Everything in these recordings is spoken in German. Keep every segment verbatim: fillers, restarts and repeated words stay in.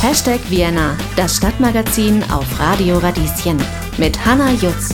Hashtag Vienna, das Stadtmagazin auf Radio Radieschen mit Hanna Jutz.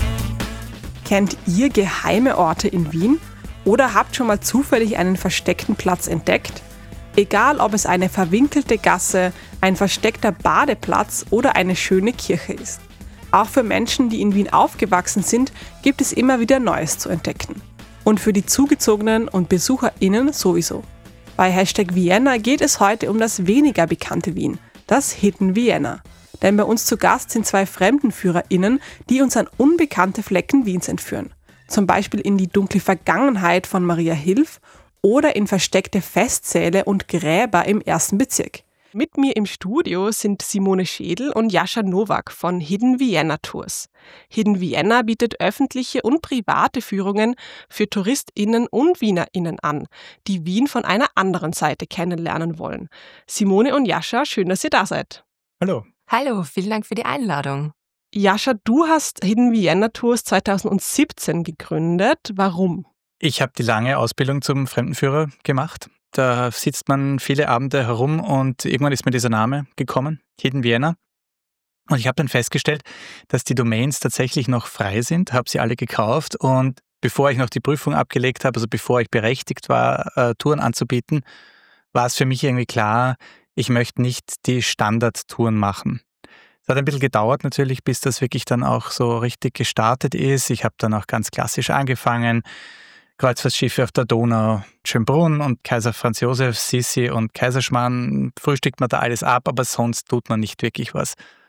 Kennt ihr geheime Orte in Wien? Oder habt schon mal zufällig einen versteckten Platz entdeckt? Egal, ob es eine verwinkelte Gasse, ein versteckter Badeplatz oder eine schöne Kirche ist. Auch für Menschen, die in Wien aufgewachsen sind, gibt es immer wieder Neues zu entdecken. Und für die Zugezogenen und BesucherInnen sowieso. Bei Hashtag Vienna geht es heute um das weniger bekannte Wien, das Hidden Vienna. Denn bei uns zu Gast sind zwei FremdenführerInnen, die uns an unbekannte Flecken Wiens entführen. Zum Beispiel in die dunkle Vergangenheit von Maria Hilf oder in versteckte Festsäle und Gräber im ersten Bezirk. Mit mir im Studio sind Simone Schädel und Jascha Nowak von Hidden Vienna Tours. Hidden Vienna bietet öffentliche und private Führungen für TouristInnen und WienerInnen an, die Wien von einer anderen Seite kennenlernen wollen. Simone und Jascha, schön, dass ihr da seid. Hallo. Hallo, vielen Dank für die Einladung. Jascha, du hast Hidden Vienna Tours zweitausendsiebzehn gegründet. Warum? Ich habe die lange Ausbildung zum Fremdenführer gemacht. Da sitzt man viele Abende herum und irgendwann ist mir dieser Name gekommen, Hidden Vienna. Und ich habe dann festgestellt, dass die Domains tatsächlich noch frei sind, habe sie alle gekauft und bevor ich noch die Prüfung abgelegt habe, also bevor ich berechtigt war, äh, Touren anzubieten, war es für mich irgendwie klar, ich möchte nicht die Standardtouren machen. Es hat ein bisschen gedauert natürlich, bis das wirklich dann auch so richtig gestartet ist. Ich habe dann auch ganz klassisch angefangen, Kreuzfahrtschiffe auf der Donau, Schönbrunn und Kaiser Franz Josef, Sisi und Kaiserschmarrn, frühstückt man da alles ab, aber sonst tut man nicht wirklich was.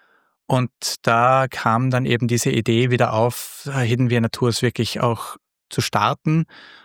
Und da kam dann eben diese Idee wieder auf, Hidden Vienna Tours wirklich auch zu starten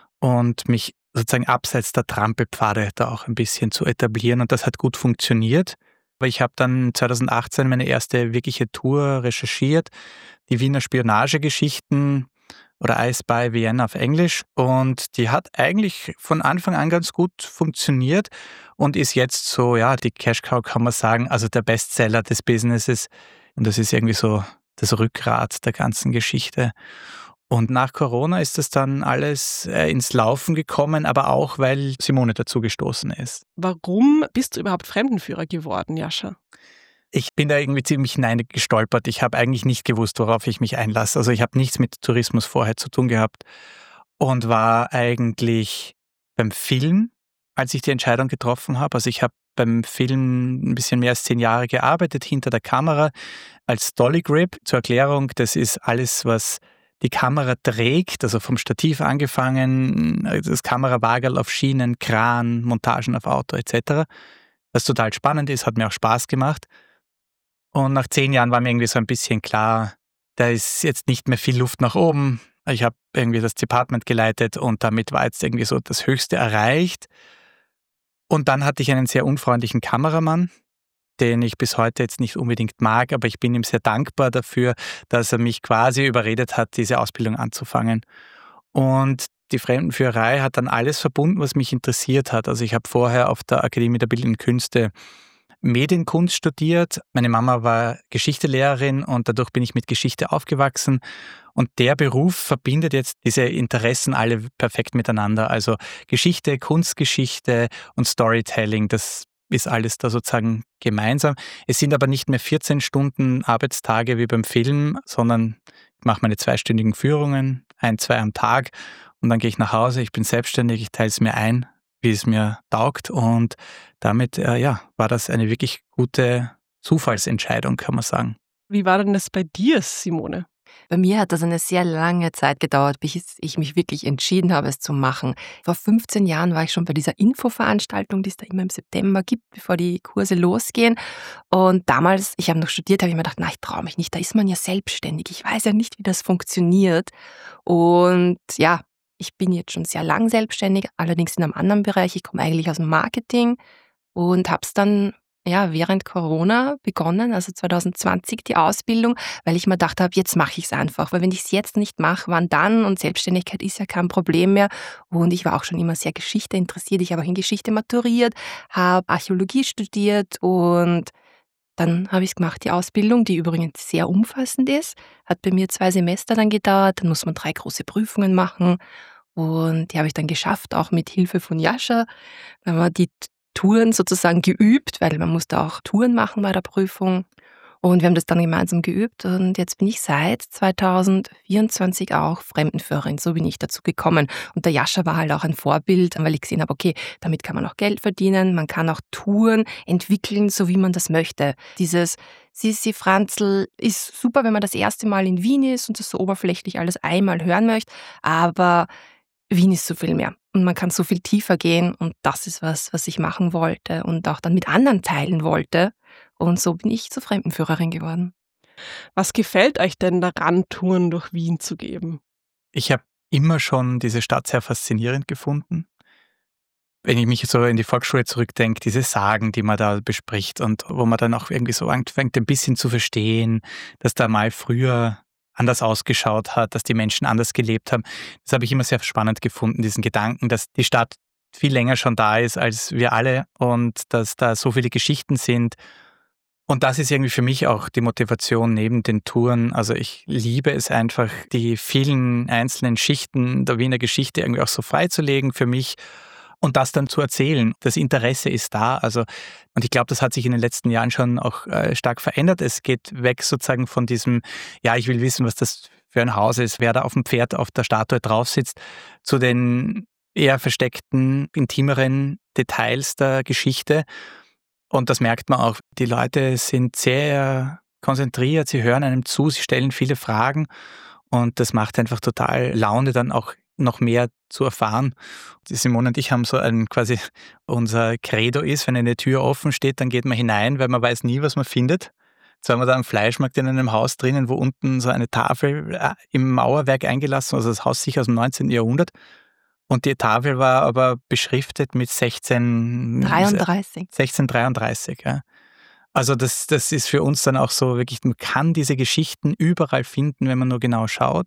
und mich sozusagen abseits der Trampelpfade da auch ein bisschen zu etablieren und das hat gut funktioniert. Aber ich habe dann zweitausendachtzehn meine erste wirkliche Tour recherchiert, die Wiener Spionagegeschichten oder I Spy Vienna auf Englisch und die hat eigentlich von Anfang an ganz gut funktioniert und ist jetzt so, ja, die Cash Cow kann man sagen, also der Bestseller des Businesses und das ist irgendwie so das Rückgrat der ganzen Geschichte. Und nach Corona ist das dann alles ins Laufen gekommen, aber auch, weil Simone dazu gestoßen ist. Warum bist du überhaupt Fremdenführer geworden, Jascha? Ich bin da irgendwie ziemlich hineingestolpert. Ich habe eigentlich nicht gewusst, worauf ich mich einlasse. Also ich habe nichts mit Tourismus vorher zu tun gehabt und war eigentlich beim Film, als ich die Entscheidung getroffen habe. Also ich habe beim Film ein bisschen mehr als zehn Jahre gearbeitet, hinter der Kamera als Dolly Grip. Zur Erklärung, das ist alles, was die Kamera trägt, also vom Stativ angefangen, das Kamerawagel auf Schienen, Kran, Montagen auf Auto et cetera. Was total spannend ist, hat mir auch Spaß gemacht. Und nach zehn Jahren war mir irgendwie so ein bisschen klar, da ist jetzt nicht mehr viel Luft nach oben. Ich habe irgendwie das Department geleitet und damit war jetzt irgendwie so das Höchste erreicht. Und dann hatte ich einen sehr unfreundlichen Kameramann, den ich bis heute jetzt nicht unbedingt mag, aber ich bin ihm sehr dankbar dafür, dass er mich quasi überredet hat, diese Ausbildung anzufangen. Und die Fremdenführerei hat dann alles verbunden, was mich interessiert hat. Also ich habe vorher auf der Akademie der Bildenden Künste Medienkunst studiert. Meine Mama war Geschichtelehrerin und dadurch bin ich mit Geschichte aufgewachsen. Und der Beruf verbindet jetzt diese Interessen alle perfekt miteinander. Also Geschichte, Kunstgeschichte und Storytelling, das ist alles da sozusagen gemeinsam. Es sind aber nicht mehr vierzehn Stunden Arbeitstage wie beim Film, sondern ich mache meine zweistündigen Führungen, ein, zwei am Tag und dann gehe ich nach Hause. Ich bin selbstständig, ich teile es mir ein, wie es mir taugt und damit äh, ja, war das eine wirklich gute Zufallsentscheidung, kann man sagen. Wie war denn das bei dir, Simone? Bei mir hat das eine sehr lange Zeit gedauert, bis ich mich wirklich entschieden habe, es zu machen. Vor fünfzehn Jahren war ich schon bei dieser Infoveranstaltung, die es da immer im September gibt, bevor die Kurse losgehen. Und damals, ich habe noch studiert, habe ich mir gedacht, na, ich traue mich nicht, da ist man ja selbstständig. Ich weiß ja nicht, wie das funktioniert. Und ja, ich bin jetzt schon sehr lang selbstständig, allerdings in einem anderen Bereich. Ich komme eigentlich aus dem Marketing und habe es dann ja, während Corona begonnen, also zwanzig zwanzig die Ausbildung, weil ich mir gedacht habe, jetzt mache ich es einfach. Weil wenn ich es jetzt nicht mache, wann dann? Und Selbstständigkeit ist ja kein Problem mehr. Und ich war auch schon immer sehr Geschichte interessiert. Ich habe auch in Geschichte maturiert, habe Archäologie studiert und dann habe ich es gemacht, die Ausbildung, die übrigens sehr umfassend ist. Hat bei mir zwei Semester dann gedauert. Dann muss man drei große Prüfungen machen. Und die habe ich dann geschafft, auch mit Hilfe von Jascha. Dann haben wir die Touren sozusagen geübt, weil man musste auch Touren machen bei der Prüfung. Und wir haben das dann gemeinsam geübt und jetzt bin ich seit zwanzig vierundzwanzig auch Fremdenführerin. So bin ich dazu gekommen. Und der Jascha war halt auch ein Vorbild, weil ich gesehen habe, okay, damit kann man auch Geld verdienen, man kann auch Touren entwickeln, so wie man das möchte. Dieses Sissi Franzl ist super, wenn man das erste Mal in Wien ist und das so oberflächlich alles einmal hören möchte, aber Wien ist so viel mehr und man kann so viel tiefer gehen und das ist was, was ich machen wollte und auch dann mit anderen teilen wollte. Und so bin ich zur Fremdenführerin geworden. Was gefällt euch denn daran, Touren durch Wien zu geben? Ich habe immer schon diese Stadt sehr faszinierend gefunden. Wenn ich mich so in die Volksschule zurückdenke, diese Sagen, die man da bespricht und wo man dann auch irgendwie so anfängt, ein bisschen zu verstehen, dass da mal früher anders ausgeschaut hat, dass die Menschen anders gelebt haben. Das habe ich immer sehr spannend gefunden, diesen Gedanken, dass die Stadt viel länger schon da ist als wir alle und dass da so viele Geschichten sind. Und das ist irgendwie für mich auch die Motivation neben den Touren. Also ich liebe es einfach, die vielen einzelnen Schichten der Wiener Geschichte irgendwie auch so freizulegen für mich und das dann zu erzählen. Das Interesse ist da. Also, und ich glaube, das hat sich in den letzten Jahren schon auch äh, stark verändert. Es geht weg sozusagen von diesem, ja, ich will wissen, was das für ein Haus ist, wer da auf dem Pferd auf der Statue drauf sitzt, zu den eher versteckten, intimeren Details der Geschichte. Und das merkt man auch. Die Leute sind sehr konzentriert, sie hören einem zu, sie stellen viele Fragen und das macht einfach total Laune, dann auch noch mehr zu erfahren. Die Simone und ich haben so ein quasi, unser Credo ist, wenn eine Tür offen steht, dann geht man hinein, weil man weiß nie, was man findet. Jetzt waren wir da am Fleischmarkt in einem Haus drinnen, wo unten so eine Tafel im Mauerwerk eingelassen, also das Haus sicher aus dem neunzehnten Jahrhundert. Und die Tafel war aber beschriftet mit sechzehnhundertdreiunddreißig. sechzehnhundertdreiunddreißig, ja. Also das, das ist für uns dann auch so wirklich, man kann diese Geschichten überall finden, wenn man nur genau schaut.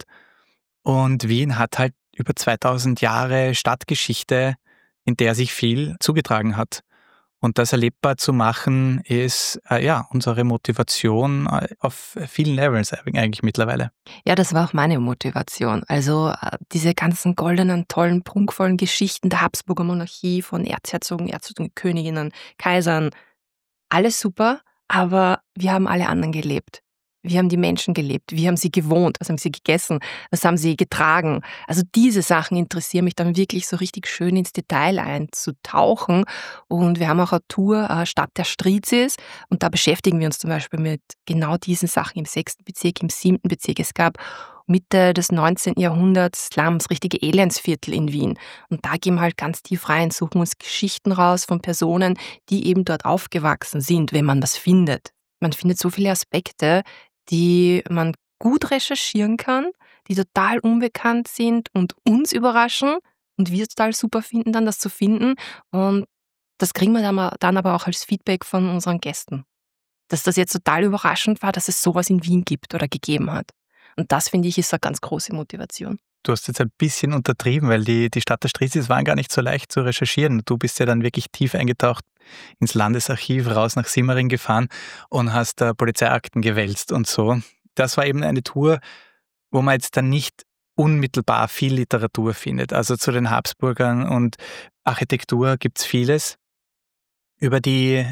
Und Wien hat halt über zweitausend Jahre Stadtgeschichte, in der sich viel zugetragen hat. Und das erlebbar zu machen, ist äh, ja unsere Motivation äh, auf vielen Levels eigentlich mittlerweile. Ja, das war auch meine Motivation. Also äh, diese ganzen goldenen, tollen, prunkvollen Geschichten der Habsburger Monarchie von Erzherzogen, Erzherzogen, Königinnen, Kaisern, alles super, aber wir haben alle anderen gelebt. Wir haben die Menschen gelebt, wir haben sie gewohnt, was haben sie gegessen, was haben sie getragen. Also diese Sachen interessieren mich dann wirklich so richtig schön ins Detail einzutauchen. Und wir haben auch eine Tour äh, Stadt der Strizis und da beschäftigen wir uns zum Beispiel mit genau diesen Sachen im sechsten Bezirk, im siebten Bezirk. Es gab Mitte des neunzehnten Jahrhunderts Slums, richtige Elendsviertel in Wien. Und da gehen wir halt ganz tief rein, suchen uns Geschichten raus von Personen, die eben dort aufgewachsen sind, wenn man das findet. Man findet so viele Aspekte, die man gut recherchieren kann, die total unbekannt sind und uns überraschen und wir total super finden, dann das zu finden. Und das kriegen wir dann aber auch als Feedback von unseren Gästen. Dass das jetzt total überraschend war, dass es sowas in Wien gibt oder gegeben hat. Und das, finde ich, ist eine ganz große Motivation. Du hast jetzt ein bisschen untertrieben, weil die, die Stadt der Strizis waren gar nicht so leicht zu recherchieren. Du bist ja dann wirklich tief eingetaucht ins Landesarchiv, raus nach Simmering gefahren und hast da Polizeiakten gewälzt und so. Das war eben eine Tour, wo man jetzt dann nicht unmittelbar viel Literatur findet. Also zu den Habsburgern und Architektur gibt es vieles. Über die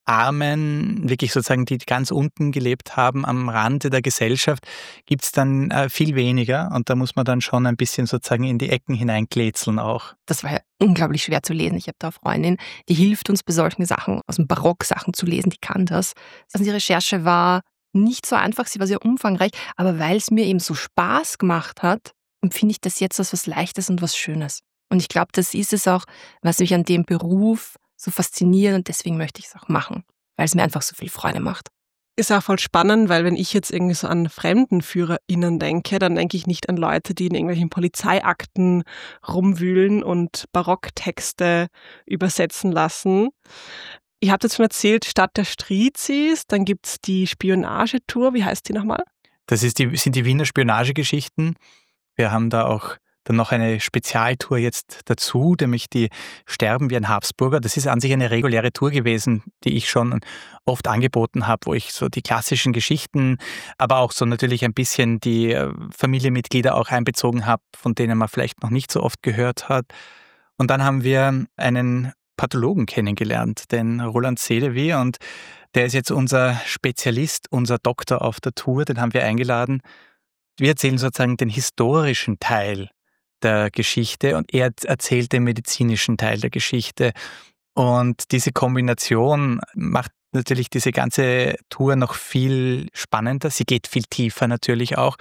Armen, wirklich sozusagen, die ganz unten gelebt haben, am Rande der Gesellschaft, gibt es dann äh, viel weniger und da muss man dann schon ein bisschen sozusagen in die Ecken hineinklätzeln auch. Das war ja unglaublich schwer zu lesen. Ich habe da eine Freundin, die hilft uns bei solchen Sachen, aus dem Barock Sachen zu lesen, die kann das. Also die Recherche war nicht so einfach, sie war sehr umfangreich, aber weil es mir eben so Spaß gemacht hat, empfinde ich das jetzt als was Leichtes und was Schönes. Und ich glaube, das ist es auch, was mich an dem Beruf so fasziniert und deswegen möchte ich es auch machen, weil es mir einfach so viel Freude macht. Ist auch voll spannend, weil wenn ich jetzt irgendwie so an FremdenführerInnen denke, dann denke ich nicht an Leute, die in irgendwelchen Polizeiakten rumwühlen und Barocktexte übersetzen lassen. Ihr habt jetzt schon erzählt, Stadt der Strizis, dann gibt es die Spionagetour, wie heißt die nochmal? Das ist die, sind die Wiener Spionagegeschichten. Wir haben da auch dann noch eine Spezialtour jetzt dazu, nämlich die Sterben wie ein Habsburger. Das ist an sich eine reguläre Tour gewesen, die ich schon oft angeboten habe, wo ich so die klassischen Geschichten, aber auch so natürlich ein bisschen die Familienmitglieder auch einbezogen habe, von denen man vielleicht noch nicht so oft gehört hat. Und dann haben wir einen Pathologen kennengelernt, den Roland Sedewy, und der ist jetzt unser Spezialist, unser Doktor auf der Tour, den haben wir eingeladen. Wir erzählen sozusagen den historischen Teil der Geschichte und er erzählt den medizinischen Teil der Geschichte. Und diese Kombination macht natürlich diese ganze Tour noch viel spannender. Sie geht viel tiefer natürlich auch.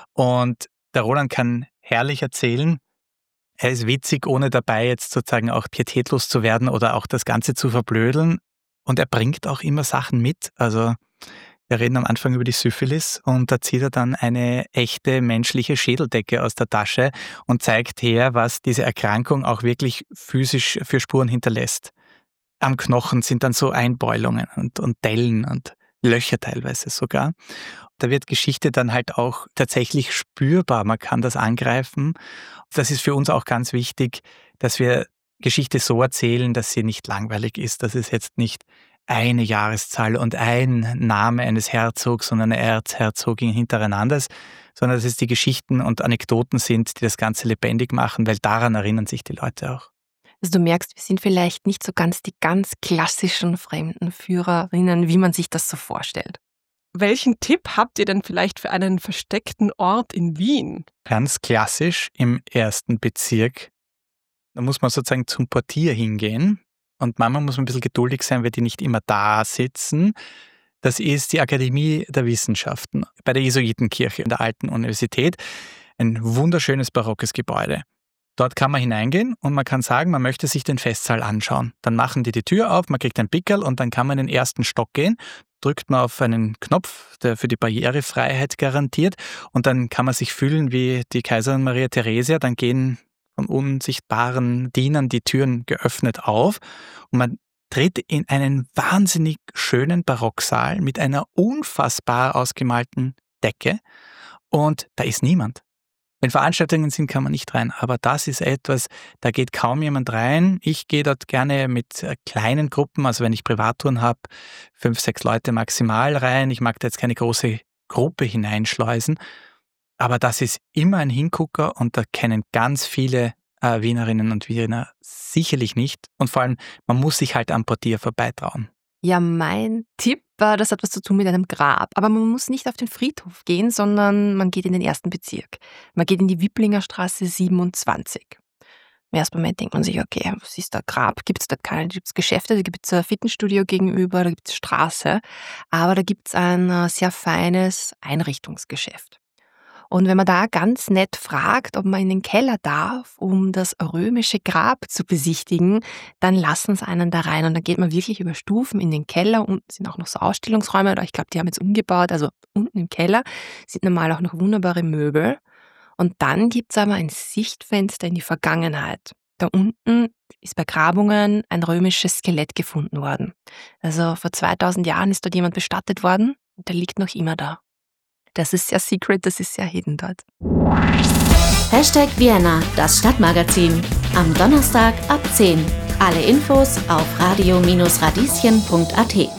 Und der Roland kann herrlich erzählen. Er ist witzig, ohne dabei jetzt sozusagen auch pietätlos zu werden oder auch das Ganze zu verblödeln. Und er bringt auch immer Sachen mit. Also wir reden am Anfang über die Syphilis und da zieht er dann eine echte menschliche Schädeldecke aus der Tasche und zeigt her, was diese Erkrankung auch wirklich physisch für Spuren hinterlässt. Am Knochen sind dann so Einbeulungen und, und Dellen und Löcher teilweise sogar. Da wird Geschichte dann halt auch tatsächlich spürbar. Man kann das angreifen. Das ist für uns auch ganz wichtig, dass wir Geschichte so erzählen, dass sie nicht langweilig ist, dass es jetzt nicht eine Jahreszahl und ein Name eines Herzogs und einer Erzherzogin hintereinander ist, sondern dass es die Geschichten und Anekdoten sind, die das Ganze lebendig machen, weil daran erinnern sich die Leute auch. Also du merkst, wir sind vielleicht nicht so ganz die ganz klassischen Fremdenführerinnen, wie man sich das so vorstellt. Welchen Tipp habt ihr denn vielleicht für einen versteckten Ort in Wien? Ganz klassisch im ersten Bezirk. Da muss man sozusagen zum Portier hingehen. Und manchmal muss man ein bisschen geduldig sein, weil die nicht immer da sitzen. Das ist die Akademie der Wissenschaften bei der Jesuitenkirche in der Alten Universität. Ein wunderschönes barockes Gebäude. Dort kann man hineingehen und man kann sagen, man möchte sich den Festsaal anschauen. Dann machen die die Tür auf, man kriegt ein Pickerl und dann kann man in den ersten Stock gehen. Drückt man auf einen Knopf, der für die Barrierefreiheit garantiert. Und dann kann man sich fühlen wie die Kaiserin Maria Theresia. Dann gehen von unsichtbaren Dienern die Türen geöffnet auf und man tritt in einen wahnsinnig schönen Barocksaal mit einer unfassbar ausgemalten Decke und da ist niemand. Wenn Veranstaltungen sind, kann man nicht rein, aber das ist etwas, da geht kaum jemand rein. Ich gehe dort gerne mit kleinen Gruppen, also wenn ich Privattouren habe, fünf, sechs Leute maximal rein. Ich mag da jetzt keine große Gruppe hineinschleusen. Aber das ist immer ein Hingucker und da kennen ganz viele äh, Wienerinnen und Wiener sicherlich nicht. Und vor allem, man muss sich halt am Portier vorbeitrauen. Ja, mein Tipp, das hat was zu tun mit einem Grab. Aber man muss nicht auf den Friedhof gehen, sondern man geht in den ersten Bezirk. Man geht in die Wiblinger Straße siebenundzwanzig. Im ersten Moment denkt man sich, okay, was ist da Grab? Gibt es da keine? Da gibt es Geschäfte, da gibt es ein Fitnessstudio gegenüber, da gibt es Straße. Aber da gibt es ein sehr feines Einrichtungsgeschäft. Und wenn man da ganz nett fragt, ob man in den Keller darf, um das römische Grab zu besichtigen, dann lassen sie einen da rein. Und dann geht man wirklich über Stufen in den Keller. Unten sind auch noch so Ausstellungsräume. Oder ich glaube, die haben jetzt umgebaut. Also unten im Keller sind normal auch noch wunderbare Möbel. Und dann gibt es aber ein Sichtfenster in die Vergangenheit. Da unten ist bei Grabungen ein römisches Skelett gefunden worden. Also vor zweitausend Jahren ist dort jemand bestattet worden und der liegt noch immer da. Das ist sehr secret, das ist sehr hidden dort. Hashtag Vienna, das Stadtmagazin. Am Donnerstag ab zehn. Alle Infos auf radio Bindestrich radieschen Punkt a t.